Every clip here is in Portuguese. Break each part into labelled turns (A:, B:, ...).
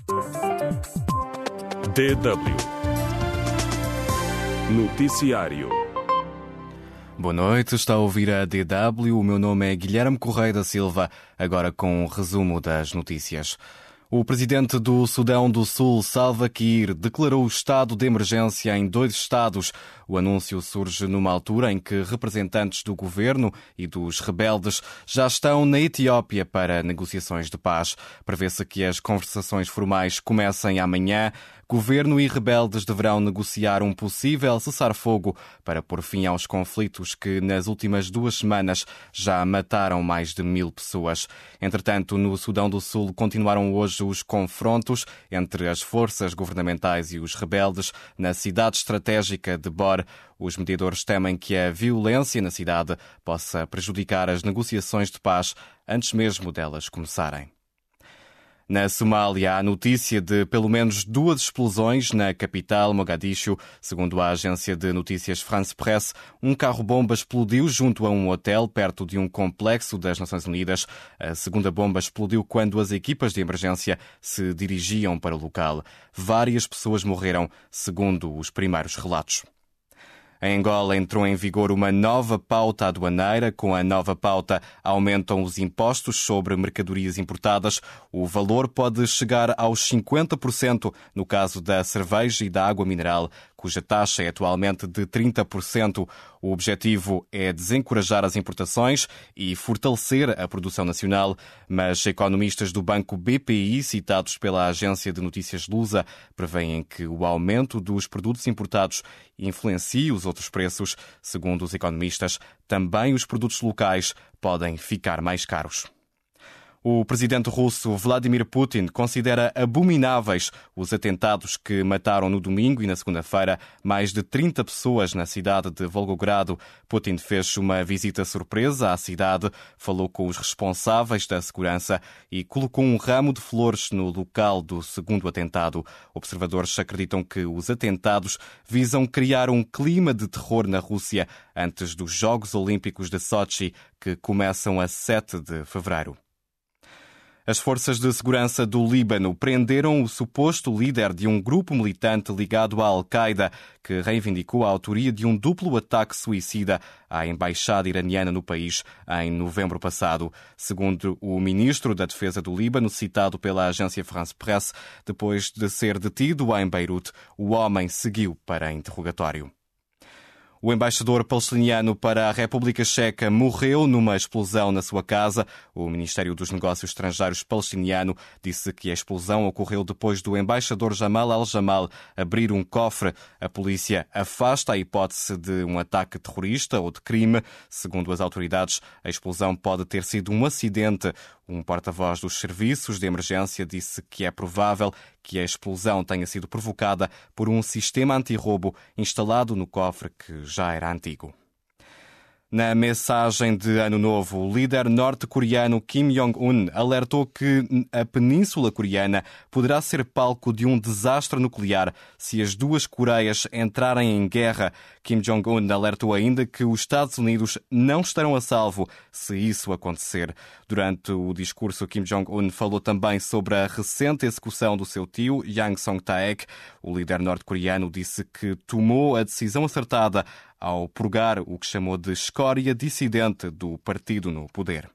A: DW Noticiário.
B: Boa noite, está a ouvir a DW. O meu nome é Guilherme Correia da Silva, agora com um resumo das notícias. O presidente do Sudão do Sul, Salva Kiir, declarou o estado de emergência em 2 estados. O anúncio surge numa altura em que representantes do governo e dos rebeldes já estão na Etiópia para negociações de paz. Prevê-se que as conversações formais comecem amanhã. Governo e rebeldes deverão negociar um possível cessar-fogo para pôr fim aos conflitos que, nas últimas 2 semanas, já mataram mais de 1000 pessoas. Entretanto, no Sudão do Sul continuaram hoje os confrontos entre as forças governamentais e os rebeldes na cidade estratégica de Bor. Os mediadores temem que a violência na cidade possa prejudicar as negociações de paz antes mesmo delas começarem. Na Somália, há notícia de pelo menos 2 explosões na capital, Mogadishu. Segundo a agência de notícias France Presse, um carro-bomba explodiu junto a um hotel perto de um complexo das Nações Unidas. A segunda bomba explodiu quando as equipas de emergência se dirigiam para o local. Várias pessoas morreram, segundo os primeiros relatos. Em Angola entrou em vigor uma nova pauta aduaneira. Com a nova pauta, aumentam os impostos sobre mercadorias importadas. O valor pode chegar aos 50% no caso da cerveja e da água mineral, cuja taxa é atualmente de 30%. O objetivo é desencorajar as importações e fortalecer a produção nacional, mas economistas do banco BPI, citados pela agência de notícias Lusa, prevêem que o aumento dos produtos importados influencie os outros preços. Segundo os economistas, também os produtos locais podem ficar mais caros. O presidente russo Vladimir Putin considera abomináveis os atentados que mataram no domingo e na segunda-feira mais de 30 pessoas na cidade de Volgogrado. Putin fez uma visita surpresa à cidade, falou com os responsáveis da segurança e colocou um ramo de flores no local do segundo atentado. Observadores acreditam que os atentados visam criar um clima de terror na Rússia antes dos Jogos Olímpicos de Sochi, que começam a 7 de fevereiro. As forças de segurança do Líbano prenderam o suposto líder de um grupo militante ligado à Al-Qaeda, que reivindicou a autoria de um duplo ataque suicida à embaixada iraniana no país em novembro passado. Segundo o ministro da Defesa do Líbano, citado pela agência France Presse, depois de ser detido em Beirute, o homem seguiu para interrogatório. O embaixador palestiniano para a República Checa morreu numa explosão na sua casa. O Ministério dos Negócios Estrangeiros palestiniano disse que a explosão ocorreu depois do embaixador Jamal al-Jamal abrir um cofre. A polícia afasta a hipótese de um ataque terrorista ou de crime. Segundo as autoridades, a explosão pode ter sido um acidente. Um porta-voz dos serviços de emergência disse que é provável que a explosão tenha sido provocada por um sistema antirroubo instalado no cofre que já era antigo. Na mensagem de Ano Novo, o líder norte-coreano Kim Jong-un alertou que a Península Coreana poderá ser palco de um desastre nuclear se as 2 Coreias entrarem em guerra. Kim Jong-un alertou ainda que os Estados Unidos não estarão a salvo se isso acontecer. Durante o discurso, Kim Jong-un falou também sobre a recente execução do seu tio, Yang Song-taek. O líder norte-coreano disse que tomou a decisão acertada ao purgar o que chamou de escória dissidente do partido no poder.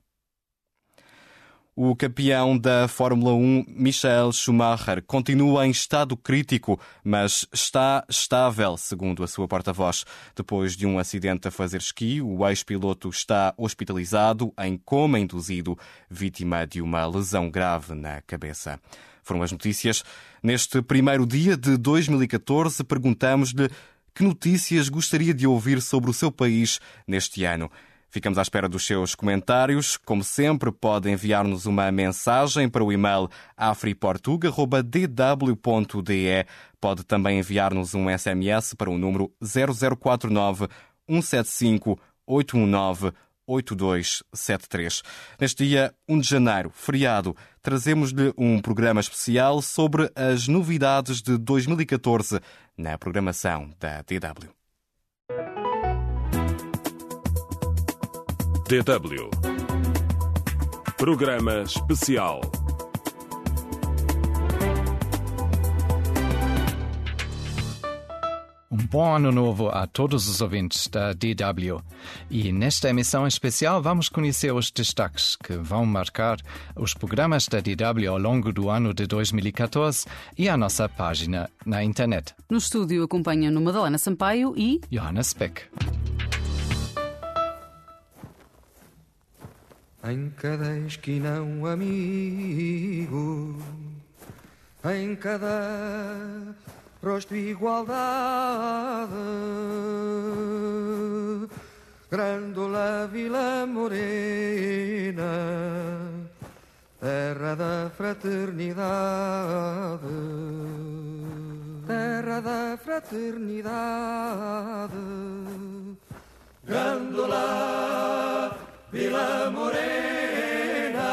B: O campeão da Fórmula 1, Michael Schumacher, continua em estado crítico, mas está estável, segundo a sua porta-voz. Depois de um acidente a fazer esqui, o ex-piloto está hospitalizado em coma induzido, vítima de uma lesão grave na cabeça. Foram as notícias. Neste primeiro dia de 2014, perguntamos-lhe que notícias gostaria de ouvir sobre o seu país neste ano. Ficamos à espera dos seus comentários. Como sempre, pode enviar-nos uma mensagem para o e-mail afriportuga@dw.de. Pode também enviar-nos um SMS para o número 0049 175 819 8273. Neste dia 1 de janeiro, feriado, trazemos-lhe um programa especial sobre as novidades de 2014 na programação da DW.
A: DW Programa Especial.
C: Um bom ano novo a todos os ouvintes da DW. E nesta emissão especial vamos conhecer os destaques que vão marcar os programas da DW ao longo do ano de 2014 e a nossa página na internet.
D: No estúdio acompanham-no Madalena Sampaio e
C: Johannes Beck.
E: Em cada esquina um amigo, em cada rosto igualdade, Grândola Vila Morena, terra da fraternidade, terra da fraternidade, Grândola Vila Morena,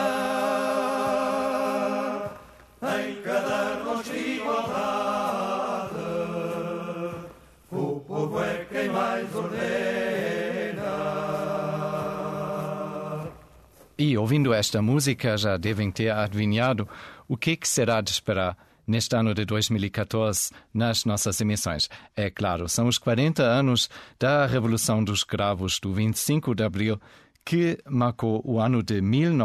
E: em cada rosto igualdade, o povo é quem mais ordena.
C: E ouvindo esta música já devem ter adivinhado o que será de esperar neste ano de 2014 nas nossas emissões. É claro, são os 40 anos da Revolução dos Cravos do 25 de Abril, que marcou o ano de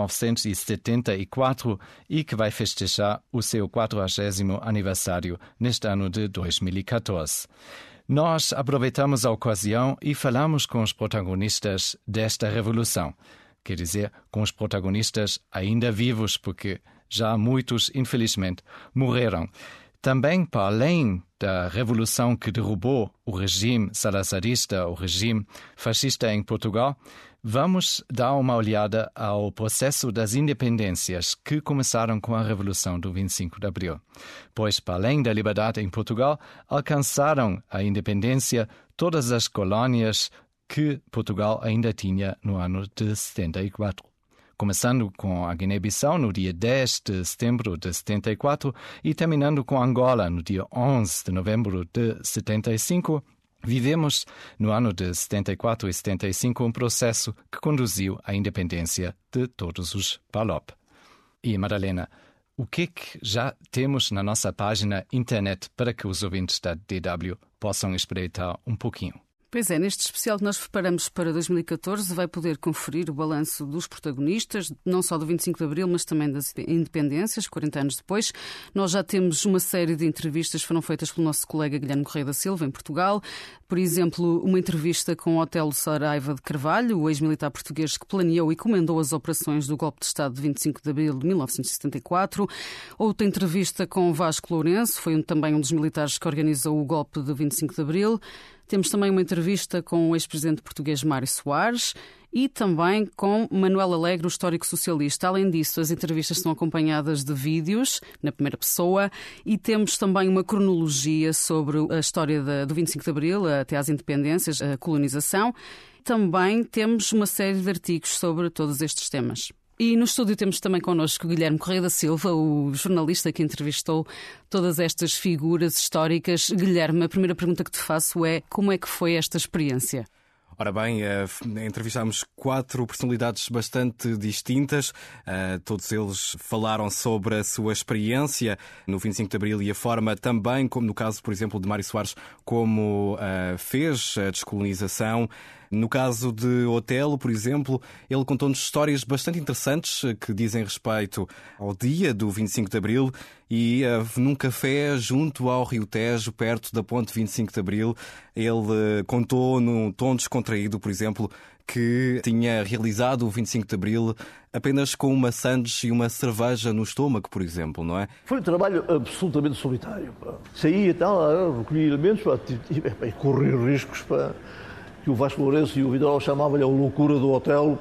C: 1974 e que vai festejar o seu 40º aniversário neste ano de 2014. Nós aproveitamos a ocasião e falamos com os protagonistas desta revolução. Quer dizer, com os protagonistas ainda vivos, porque já muitos, infelizmente, morreram. Também, para além da revolução que derrubou o regime salazarista, o regime fascista em Portugal, vamos dar uma olhada ao processo das independências que começaram com a Revolução do 25 de Abril. Pois, para além da liberdade em Portugal, alcançaram a independência todas as colónias que Portugal ainda tinha no ano de 74. Começando com a Guiné-Bissau no dia 10 de setembro de 74 e terminando com Angola no dia 11 de novembro de 75, vivemos no ano de 74 e 75 um processo que conduziu à independência de todos os PALOP. E, Madalena, o que já temos na nossa página internet para que os ouvintes da DW possam espreitar um pouquinho?
D: Pois é, neste especial que nós preparamos para 2014 vai poder conferir o balanço dos protagonistas, não só do 25 de Abril, mas também das independências, 40 anos depois. Nós já temos uma série de entrevistas que foram feitas pelo nosso colega Guilherme Correia da Silva, em Portugal. Por exemplo, uma entrevista com Otelo Saraiva de Carvalho, o ex-militar português que planeou e comandou as operações do golpe de Estado de 25 de Abril de 1974. Outra entrevista com Vasco Lourenço, foi também um dos militares que organizou o golpe de 25 de Abril. Temos também uma entrevista com o ex-presidente português Mário Soares e também com Manuel Alegre, o histórico socialista. Além disso, as entrevistas são acompanhadas de vídeos, na primeira pessoa, e temos também uma cronologia sobre a história do 25 de Abril até às independências, a colonização. Também temos uma série de artigos sobre todos estes temas. E no estúdio temos também connosco o Guilherme Correia da Silva, o jornalista que entrevistou todas estas figuras históricas. Guilherme, a primeira pergunta que te faço é: como é que foi esta experiência?
B: Ora bem, entrevistámos 4 personalidades bastante distintas. Todos eles falaram sobre a sua experiência no 25 de Abril e a forma também, como no caso, por exemplo, de Mário Soares, como fez a descolonização. No caso de Otelo, por exemplo, ele contou-nos histórias bastante interessantes que dizem respeito ao dia do 25 de Abril e num café junto ao Rio Tejo, perto da ponte 25 de Abril, ele contou num tom descontraído, por exemplo, que tinha realizado o 25 de Abril apenas com uma sandes e uma cerveja no estômago, por exemplo, não é?
F: Foi um trabalho absolutamente solitário. Saía e tal, recolhia elementos e corria riscos para... que o Vasco Lourenço e o Vidal chamavam-lhe a loucura do Otelo.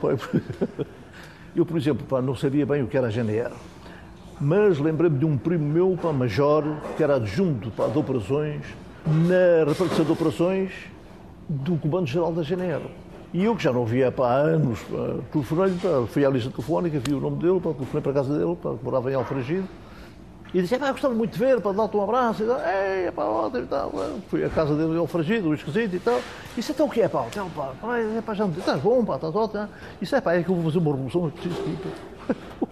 F: Eu, por exemplo, não sabia bem o que era a GNR, mas lembrei-me de um primo meu, major, que era adjunto de operações, na repartição de operações do Comando-Geral da GNR. E eu, que já não via há anos, telefonei-lhe, fui à lista telefónica, vi o nome dele, telefonei para a casa dele, que morava em Alfragide, e disse: gostava muito de ver, dar-te um abraço, e tal. Ótimo e tal. Fui à casa dele, ele fragido, esquisito e tal. E disse: então o que é, pá? Então, pá, já me estás bom, pá, estás ótimo. Isso é que eu vou fazer uma revolução, eu preciso de ti.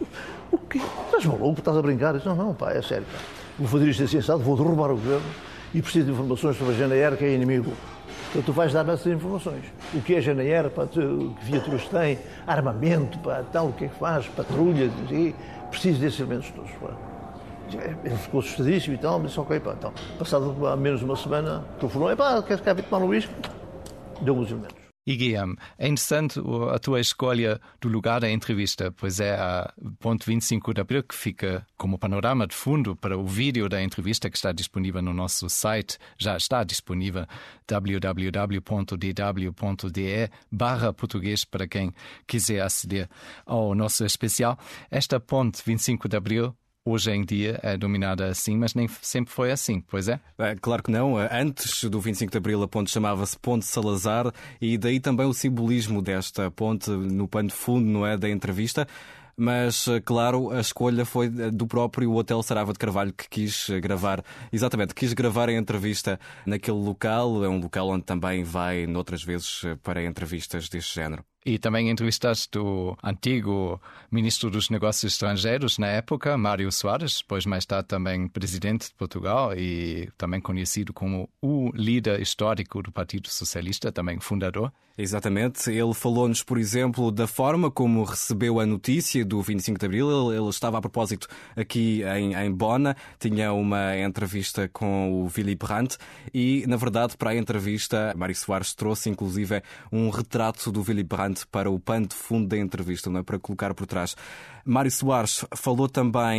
F: O quê? Estás maluco, estás a brincar? Eu disse: não, pá, é sério, pá. Vou fazer isto assim, sabe? Vou derrubar o governo e precisa de informações sobre a GNR, que é inimigo. Então tu vais dar essas informações. O que é a GNR, que viaturas tem, armamento, tal, o que é que faz, patrulhas, e preciso desses elementos todos. Ele ficou assustadíssimo e tal, mas disse, ok, então, passado menos de uma semana, telefonou, queres cá vir tomar um whisky? Deu-me os elementos.
C: E Guilherme, é interessante a tua escolha do lugar da entrevista, pois é a ponte 25 de Abril que fica como panorama de fundo para o vídeo da entrevista que está disponível no nosso site, já está disponível, www.dw.de/português para quem quiser aceder ao nosso especial. Esta ponte 25 de Abril hoje em dia é dominada assim, mas nem sempre foi assim, pois é?
B: Claro que não. Antes do 25 de Abril a ponte chamava-se Ponte Salazar e daí também o simbolismo desta ponte no pano de fundo, não é, da entrevista. Mas, claro, a escolha foi do próprio Hotel Sarava de Carvalho que quis gravar a entrevista naquele local. É um local onde também vai noutras vezes para entrevistas deste género.
C: E também entrevistaste o antigo ministro dos Negócios Estrangeiros na época, Mário Soares, depois mais tarde também presidente de Portugal e também conhecido como o líder histórico do Partido Socialista, também fundador.
B: Exatamente. Ele falou-nos, por exemplo, da forma como recebeu a notícia do 25 de Abril. Ele estava a propósito aqui em Bona, tinha uma entrevista com o Willy Brandt e, na verdade, para a entrevista, Mário Soares trouxe, inclusive, um retrato do Willy Brandt para o pano de fundo da entrevista, não é? Para colocar por trás. Mário Soares falou também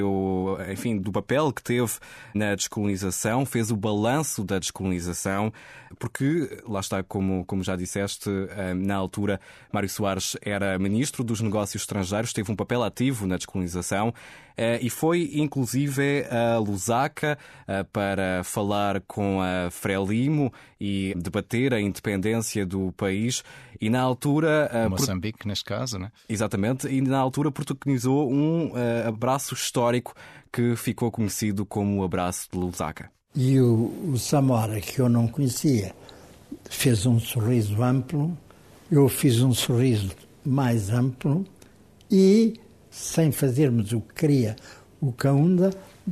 B: do papel que teve na descolonização, fez o balanço da descolonização, porque, lá está, como já disseste, na altura, Mário Soares era ministro dos Negócios Estrangeiros, teve um papel ativo na descolonização e foi, inclusive, a Lusaka para falar com a Frelimo e debater a independência do país. E na altura...
C: Moçambique, neste caso, não é?
B: Exatamente. E na altura protagonizou um abraço histórico que ficou conhecido como o Abraço de Lusaka.
G: E o Samora, que eu não conhecia, fez um sorriso amplo, eu fiz um sorriso mais amplo e, sem fazermos o que queria o Kaunda,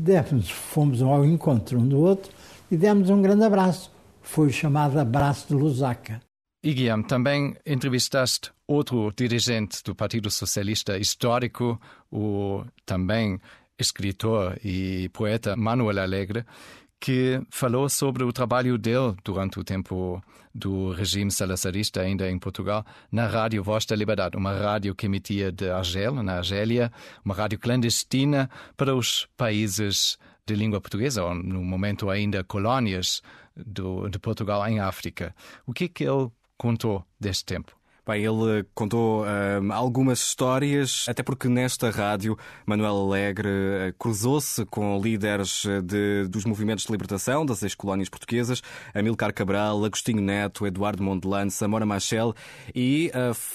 G: fomos ao encontro um do outro e demos um grande abraço. Foi o chamado Abraço de Lusaka.
C: E Guilherme, também entrevistaste outro dirigente do Partido Socialista histórico, o também escritor e poeta Manuel Alegre, que falou sobre o trabalho dele durante o tempo do regime salazarista ainda em Portugal, na Rádio Voz da Liberdade, uma rádio que emitia de Argel, na Argélia, uma rádio clandestina para os países de língua portuguesa, ou no momento ainda colónias de Portugal em África. O que é que ele contou deste tempo?
B: Bem, ele contou algumas histórias, até porque nesta rádio Manuel Alegre cruzou-se com líderes dos movimentos de libertação das ex-colónias portuguesas, Amílcar Cabral, Agostinho Neto, Eduardo Mondlane, Samora Machel e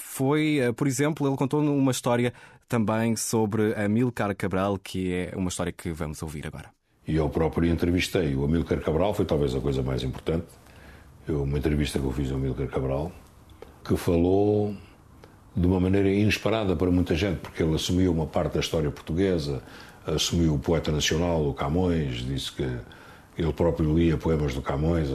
B: por exemplo, ele contou uma história também sobre Amílcar Cabral, que é uma história que vamos ouvir agora.
H: E eu próprio entrevistei o Amílcar Cabral, foi talvez a coisa mais importante. Uma entrevista que eu fiz ao Amílcar Cabral, que falou de uma maneira inesperada para muita gente, porque ele assumiu uma parte da história portuguesa, assumiu o poeta nacional, o Camões, disse que ele próprio lia poemas do Camões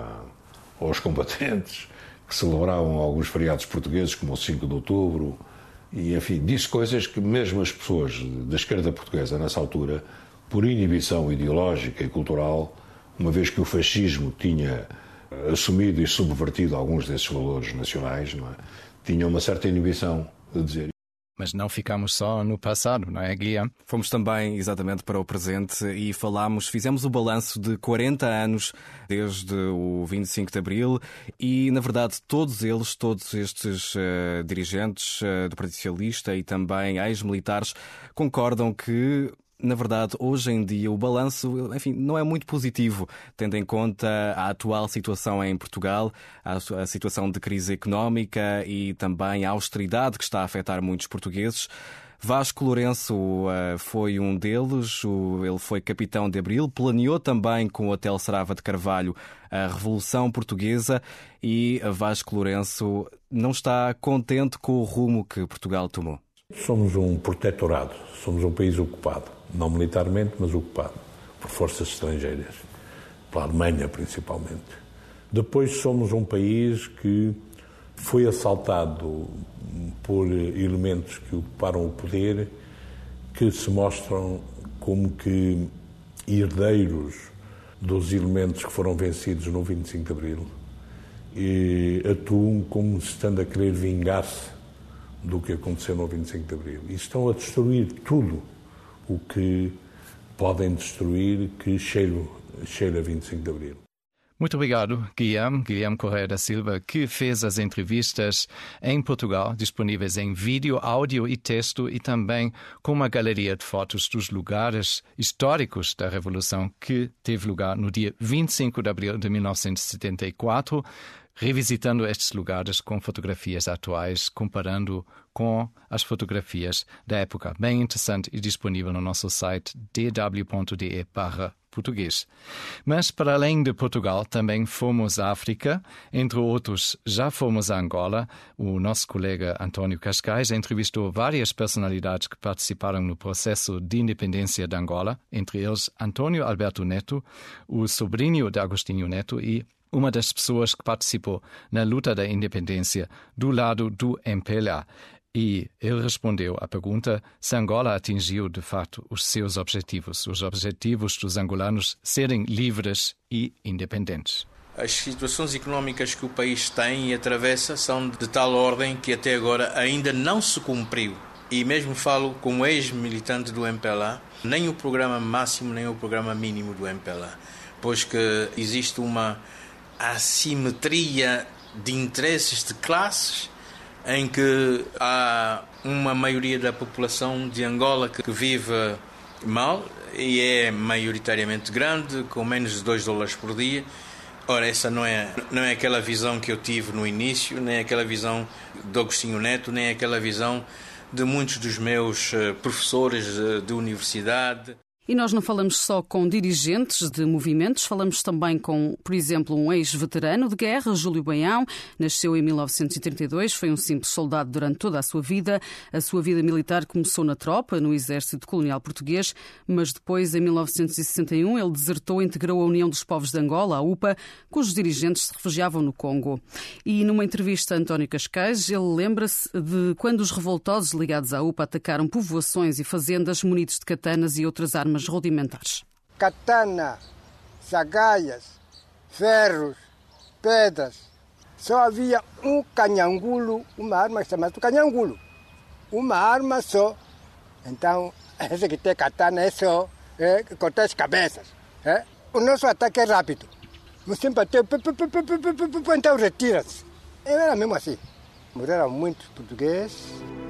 H: aos combatentes, que celebravam alguns feriados portugueses, como o 5 de outubro, e, enfim, disse coisas que mesmo as pessoas da esquerda portuguesa, nessa altura, por inibição ideológica e cultural, uma vez que o fascismo tinha assumido e subvertido alguns desses valores nacionais, não é? Tinha uma certa inibição de dizer.
C: Mas não ficamos só no passado, não é, Guilherme?
B: Fomos também exatamente para o presente e fizemos o balanço de 40 anos desde o 25 de Abril e, na verdade, todos estes dirigentes do Partido Socialista e também ex-militares concordam que, na verdade, hoje em dia o balanço, enfim, não é muito positivo, tendo em conta a atual situação em Portugal, a situação de crise económica e também a austeridade que está a afetar muitos portugueses. Vasco Lourenço foi um deles, ele foi capitão de Abril, planeou também com o Hotel Sarava de Carvalho a Revolução Portuguesa e Vasco Lourenço não está contente com o rumo que Portugal tomou.
I: Somos um protetorado, somos um país ocupado, não militarmente, mas ocupado por forças estrangeiras. pela Alemanha principalmente. Depois somos um país que foi assaltado por elementos que ocuparam o poder, que se mostram como que herdeiros dos elementos que foram vencidos no 25 de Abril e atuam como se estando a querer vingar-se do que aconteceu no 25 de Abril. E estão a destruir tudo o que podem destruir, que cheira 25 de Abril.
C: Muito obrigado, Guilherme Correia da Silva, que fez as entrevistas em Portugal, disponíveis em vídeo, áudio e texto, e também com uma galeria de fotos dos lugares históricos da Revolução que teve lugar no dia 25 de abril de 1974, revisitando estes lugares com fotografias atuais, comparando com as fotografias da época. Bem interessante e disponível no nosso site dw.de/português. Mas, para além de Portugal, também fomos à África. Entre outros, já fomos a Angola. O nosso colega António Cascais entrevistou várias personalidades que participaram no processo de independência de Angola, entre eles António Alberto Neto, o sobrinho de Agostinho Neto e uma das pessoas que participou na luta da independência do lado do MPLA. E ele respondeu à pergunta se Angola atingiu, de fato, os seus objetivos, os objetivos dos angolanos serem livres e independentes.
J: As situações económicas que o país tem e atravessa são de tal ordem que até agora ainda não se cumpriu. E mesmo falo como ex-militante do MPLA, nem o programa máximo nem o programa mínimo do MPLA, pois que existe uma assimetria de interesses de classes em que há uma maioria da população de Angola que vive mal e é maioritariamente grande, com menos de $2 por dia. Ora, essa não é aquela visão que eu tive no início, nem aquela visão de Agostinho Neto, nem aquela visão de muitos dos meus professores de universidade.
D: E nós não falamos só com dirigentes de movimentos, falamos também com, por exemplo, um ex-veterano de guerra, Júlio Baião. Nasceu em 1932, foi um simples soldado durante toda a sua vida. A sua vida militar começou na tropa, no exército colonial português, mas depois, em 1961, ele desertou e integrou a União dos Povos de Angola, a UPA, cujos dirigentes se refugiavam no Congo. E numa entrevista a António Cascais, ele lembra-se de quando os revoltosos ligados à UPA atacaram povoações e fazendas munidos de katanas e outras armas rudimentares.
K: Katana, sagaias, ferros, pedras. Só havia um canhangulo, uma arma chamada canhangulo. Uma arma só. Então, esse que tem katana é só cortar as cabeças. O nosso ataque é rápido. Você bateu, então retira-se. Era mesmo assim. Morreram muitos portugueses.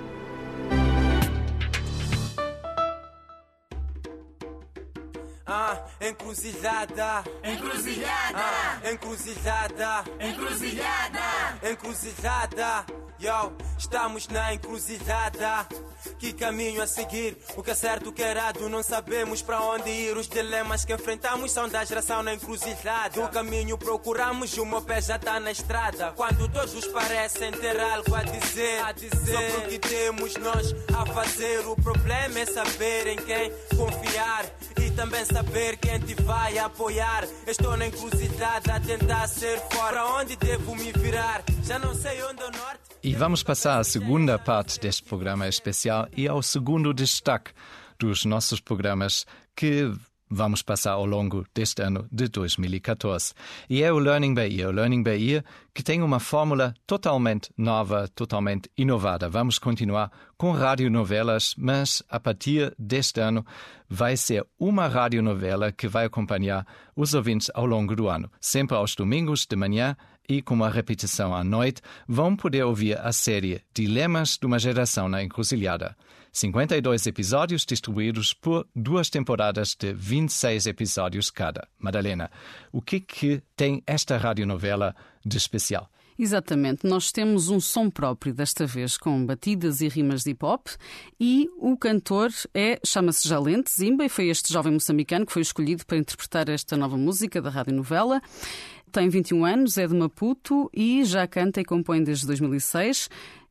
L: Encruzilhada, encruzilhada, encruzilhada, encruzilhada, encruzilhada. Yo, estamos na encruzilhada. Que caminho a seguir? O que é certo, o que é errado? Não sabemos para onde ir. Os dilemas que enfrentamos são da geração na encruzilhada. O caminho procuramos e o meu pé já está na estrada. Quando todos parecem ter algo a dizer, sobre o que temos nós a fazer. O problema é saber em quem confiar e também saber quem te vai apoiar. Estou na encruzilhada a tentar ser fora. Para onde devo me virar? Já não sei onde é o norte.
C: E vamos passar à segunda parte deste programa especial e ao segundo destaque dos nossos programas que vamos passar ao longo deste ano de 2014. E é o Learning Bahia, que tem uma fórmula totalmente nova, totalmente inovada. Vamos continuar com radionovelas, mas a partir deste ano vai ser uma radionovela que vai acompanhar os ouvintes ao longo do ano. Sempre aos domingos de manhã e com uma repetição à noite, vão poder ouvir a série Dilemas de uma Geração na Encruzilhada. 52 episódios distribuídos por 2 temporadas de 26 episódios cada. Madalena, o que tem esta radionovela de especial?
D: Exatamente, nós temos um som próprio, desta vez com batidas e rimas de hip-hop, e o cantor chama-se Jalente Zimba, e foi este jovem moçambicano que foi escolhido para interpretar esta nova música da radionovela. Tem 21 anos, é de Maputo e já canta e compõe desde 2006.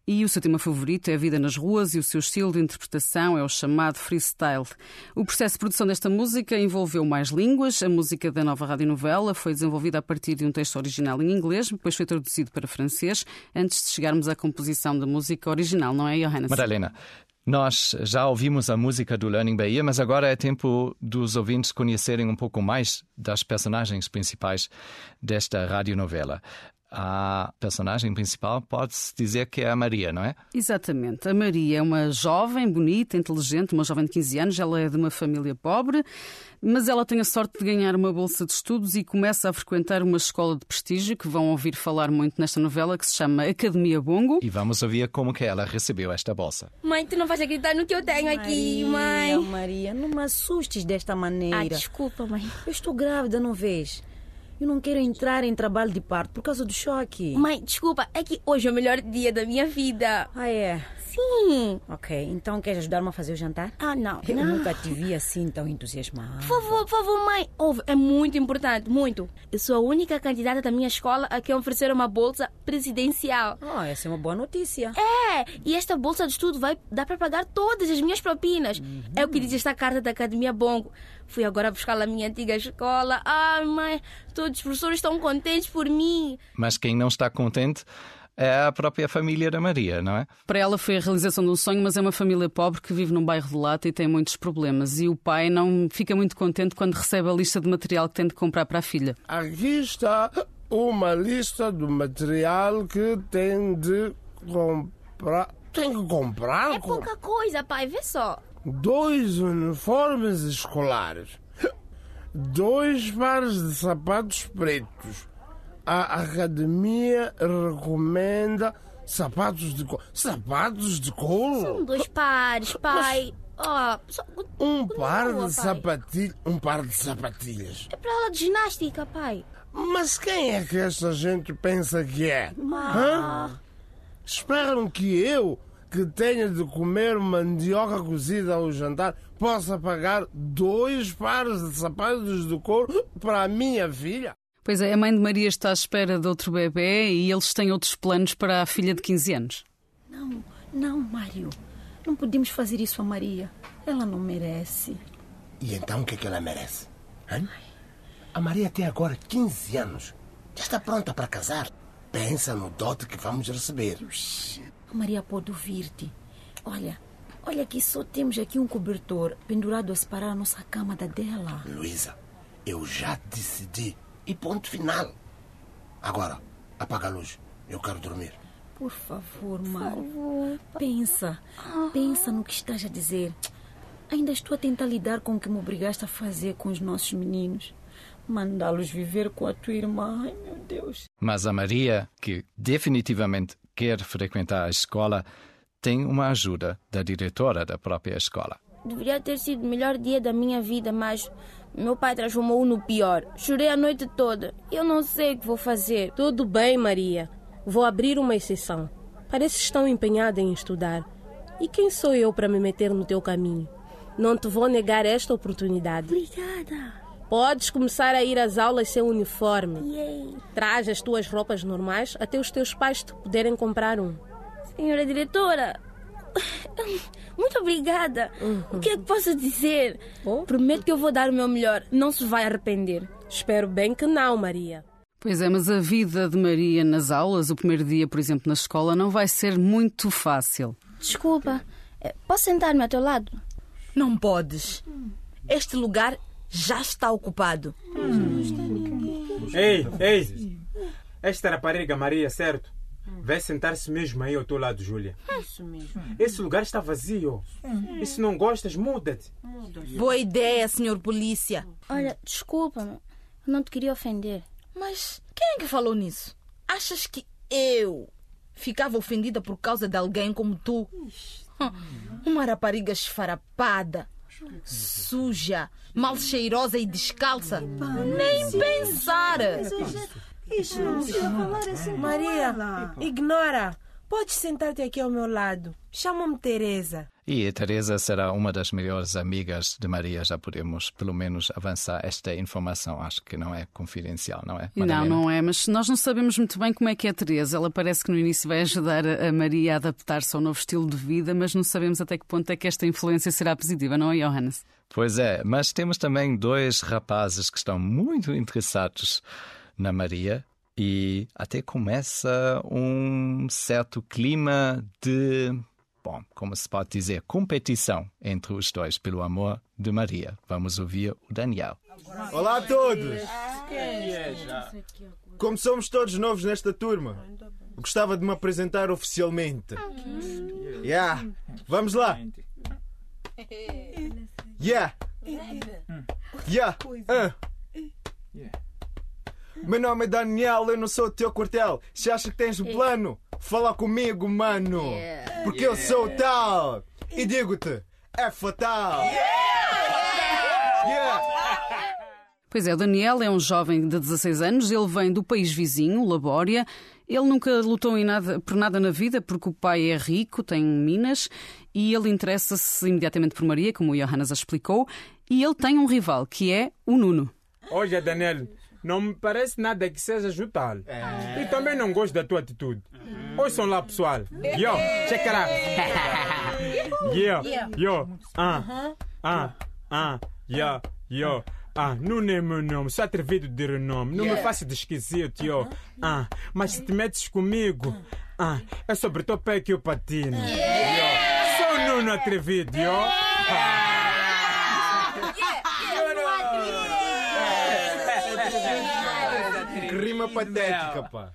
D: E o seu tema favorito é a vida nas ruas e o seu estilo de interpretação é o chamado freestyle. O processo de produção desta música envolveu mais línguas. A música da nova radionovela foi desenvolvida a partir de um texto original em inglês, depois foi traduzido para francês, antes de chegarmos à composição da música original, não é, Johannes?
C: Madalena, nós já ouvimos a música do Learning Bahia, mas agora é tempo dos ouvintes conhecerem um pouco mais das personagens principais desta radionovela. A personagem principal pode-se dizer que é a Maria, não é?
D: Exatamente. A Maria é uma jovem, bonita, inteligente, uma jovem de 15 anos. Ela é de uma família pobre, mas ela tem a sorte de ganhar uma bolsa de estudos e começa a frequentar uma escola de prestígio que vão ouvir falar muito nesta novela, que se chama Academia Bongo.
C: E vamos ouvir como que ela recebeu esta bolsa.
M: Mãe, tu não vais acreditar no que eu tenho aqui, mãe.
N: Maria, não me assustes desta maneira.
M: Desculpa, mãe.
N: Eu estou grávida, não vês? Eu não quero entrar em trabalho de parto por causa do choque.
M: Mãe, desculpa, é que hoje é o melhor dia da minha vida.
N: Ah, é?
M: Sim.
N: Ok, então queres ajudar-me a fazer o jantar?
M: Não.
N: Eu nunca te vi assim tão entusiasmada.
M: Por favor, mãe. É muito importante, muito. Eu sou a única candidata da minha escola a quem ofereceram uma bolsa presidencial.
N: Essa é uma boa notícia.
M: E esta bolsa de estudo vai dar para pagar todas as minhas propinas. É o que diz esta carta da Academia Bongo. Fui agora buscar a minha antiga escola. Mãe, todos os professores estão contentes por mim.
C: Mas quem não está contente é a própria família da Maria, não é?
D: Para ela foi a realização de um sonho, mas é uma família pobre que vive num bairro de lata e tem muitos problemas. E o pai não fica muito contente quando recebe a lista de material que tem de comprar para a filha.
O: Aqui está uma lista do material que tem de comprar. Tem que comprar?
M: É pouca coisa, pai, vê só.
O: 2 uniformes escolares, 2 pares de sapatos pretos. A academia recomenda sapatos de couro. Sapatos de couro?
M: São 2 pares, pai.
O: Um par de sapatilhas.
M: É para aula de ginástica, pai.
O: Mas quem é que esta gente pensa que é? Esperam que eu, que tenho de comer mandioca cozida ao jantar, possa pagar 2 pares de sapatos de couro para a minha filha?
D: Pois é, a mãe de Maria está à espera de outro bebê e eles têm outros planos para a filha de 15 anos.
N: Não, Mário. Não podemos fazer isso a Maria. Ela não merece.
O: E então o que é que ela merece? A Maria tem agora 15 anos. Já está pronta para casar. Pensa no dote que vamos receber.
N: A Maria pode ouvir-te. Olha que só temos aqui um cobertor pendurado a separar a nossa cama da dela.
O: Luísa, eu já decidi. E ponto final. Agora, apaga a luz. Eu quero dormir.
N: Por favor, Mário. Pensa no que estás a dizer. Ainda estou a tentar lidar com o que me obrigaste a fazer com os nossos meninos. Mandá-los viver com a tua irmã. Ai, meu Deus.
C: Mas a Maria, que definitivamente quer frequentar a escola, tem uma ajuda da diretora da própria escola.
M: Deveria ter sido o melhor dia da minha vida, mas meu pai transformou-o no pior. Chorei a noite toda. Eu não sei o que vou fazer.
P: Tudo bem, Maria. Vou abrir uma exceção. Parece que estão empenhada em estudar. E quem sou eu para me meter no teu caminho? Não te vou negar esta oportunidade.
M: Obrigada.
P: Podes começar a ir às aulas sem uniforme. Traz as tuas roupas normais até os teus pais te puderem comprar um.
M: Senhora diretora, muito obrigada. O que é que posso dizer? Prometo que eu vou dar o meu melhor. Não se vai arrepender.
P: Espero bem que não, Maria.
D: Pois é, mas a vida de Maria nas aulas, o primeiro dia, por exemplo, na escola, não vai ser muito fácil.
M: Desculpa, posso sentar-me ao teu lado?
N: Não podes. Este lugar já está ocupado.
Q: Ei! Esta rapariga Maria, certo? Vai sentar-se mesmo aí ao teu lado, Júlia.
N: Isso mesmo.
Q: Esse lugar está vazio. E se não gostas, muda-te.
N: Boa ideia, senhor polícia.
M: Olha, desculpa-me. Eu não te queria ofender.
N: Mas quem é que falou nisso? Achas que eu ficava ofendida por causa de alguém como tu? Uma rapariga esfarapada, suja, mal cheirosa e descalça. Nem pensar.
P: Maria, ignora.
R: Podes sentar-te aqui ao meu lado. Chamo-me Teresa.
C: E a Teresa será uma das melhores amigas de Maria. Já podemos, pelo menos, avançar esta informação. Acho que não é confidencial, não é?
D: Madalena? Não é, mas nós não sabemos muito bem como é que é a Teresa. Ela parece que no início vai ajudar a Maria a adaptar-se ao novo estilo de vida, mas não sabemos até que ponto é que esta influência será positiva, não é, Johannes?
C: Pois é, mas temos também 2 rapazes que estão muito interessados na Maria e até começa um certo clima de... Bom, como se pode dizer, competição entre os dois pelo amor de Maria. Vamos ouvir o Daniel.
S: Olá a todos! Como somos todos novos nesta turma, gostava de me apresentar oficialmente. Vamos lá! Meu nome é Daniel, eu não sou o teu quartel. Se acha que tens um plano, fala comigo, mano. Porque eu sou tal. E digo-te, é fatal.
D: Pois é, o Daniel é um jovem de 16 anos. Ele vem do país vizinho, Labória. Ele nunca lutou por nada na vida porque o pai é rico, tem minas. E ele interessa-se imediatamente por Maria, como o Johannes explicou. E ele tem um rival, que é o Nuno.
Q: Olha, Daniel, não me parece nada que seja ajudá-lo. E também não gosto da tua atitude. Ouçam lá, pessoal. Yo, check it out. Yo. Nuno é meu nome, sou atrevido de renome. Não me faça de esquisito, yo. Mas se te metes comigo, é sobre teu pé que eu patino. Sou o Nuno atrevido, yo.
S: Que rima patética, pá.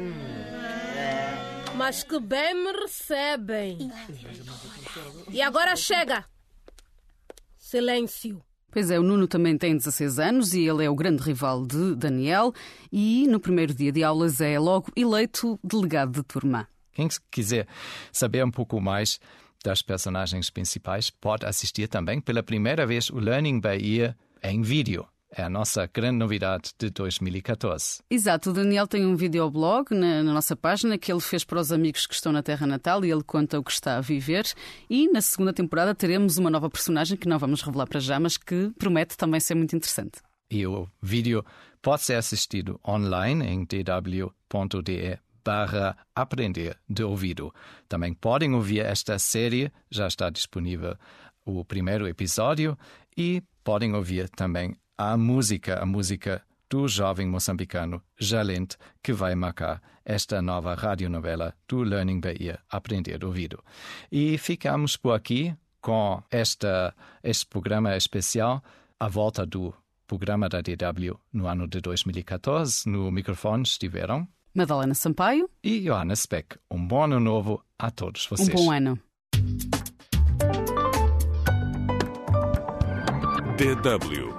P: Mas que bem me recebem. E agora chega. Silêncio.
D: Pois é, o Nuno também tem 16 anos e ele é o grande rival de Daniel e no primeiro dia de aulas é logo eleito delegado de turma.
C: Quem quiser saber um pouco mais das personagens principais pode assistir também pela primeira vez o Learning by Ear em vídeo. É a nossa grande novidade de 2014.
D: Exato, o Daniel tem um videoblog na nossa página que ele fez para os amigos que estão na terra natal e ele conta o que está a viver. E na segunda temporada teremos uma nova personagem que não vamos revelar para já, mas que promete também ser muito interessante.
C: E o vídeo pode ser assistido online em dw.de/aprender de ouvido. Também podem ouvir esta série, já está disponível o primeiro episódio e podem ouvir também a música do jovem moçambicano Jalente, que vai marcar esta nova radionovela do Learning by Ear, Aprender de Ouvido. E ficamos por aqui com este programa especial, a volta do programa da DW no ano de 2014. No microfone estiveram
D: Madalena Sampaio
C: e Johannes Beck. Um bom ano novo a todos vocês.
D: Um bom ano.
A: DW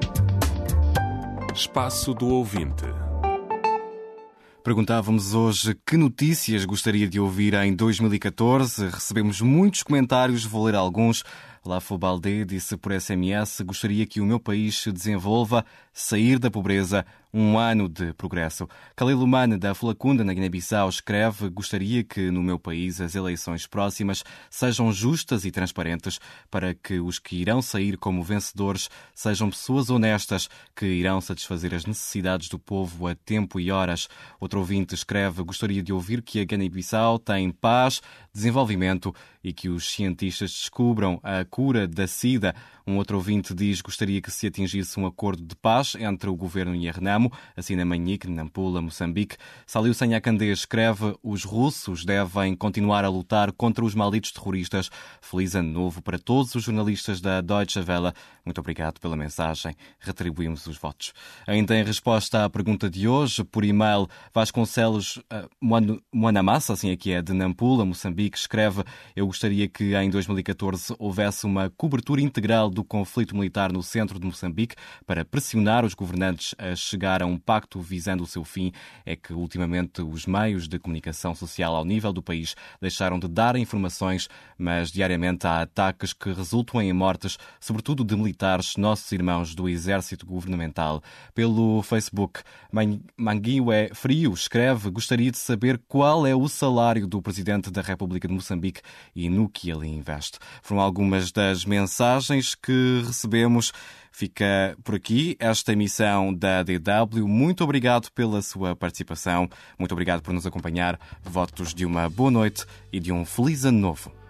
A: Espaço do Ouvinte.
B: Perguntávamos hoje que notícias gostaria de ouvir em 2014. Recebemos muitos comentários, vou ler alguns. Lafo Baldé disse por SMS: gostaria que o meu país se desenvolva, sair da pobreza, um ano de progresso. Khalil Umane, da Fulacunda, na Guiné-Bissau, escreve: gostaria que no meu país as eleições próximas sejam justas e transparentes, para que os que irão sair como vencedores sejam pessoas honestas que irão satisfazer as necessidades do povo a tempo e horas. Outro ouvinte escreve: gostaria de ouvir que a Guiné-Bissau tem paz, desenvolvimento e que os cientistas descubram a cura da SIDA. Um outro ouvinte diz: gostaria que se atingisse um acordo de paz entre o governo e a Renamo, assim na Manique, Nampula, Moçambique. Saliu Sanhacandé escreve: os russos devem continuar a lutar contra os malditos terroristas. Feliz ano novo para todos os jornalistas da Deutsche Welle. Muito obrigado pela mensagem. Retribuímos os votos. Ainda em resposta à pergunta de hoje, por e-mail, Vasconcelos Moanamassa, assim aqui é, de Nampula, Moçambique, escreve: eu gostaria que em 2014 houvesse uma cobertura integral do conflito militar no centro de Moçambique para pressionar os governantes a chegar chegar a um pacto visando o seu fim é que, ultimamente, os meios de comunicação social ao nível do país deixaram de dar informações, mas diariamente há ataques que resultam em mortes, sobretudo de militares, nossos irmãos do exército governamental. Pelo Facebook, Manguiué Frio escreve: gostaria de saber qual é o salário do Presidente da República de Moçambique e no que ele investe. Foram algumas das mensagens que recebemos. Fica por aqui esta emissão da DW. Muito obrigado pela sua participação. Muito obrigado por nos acompanhar. Votos de uma boa noite e de um feliz ano novo.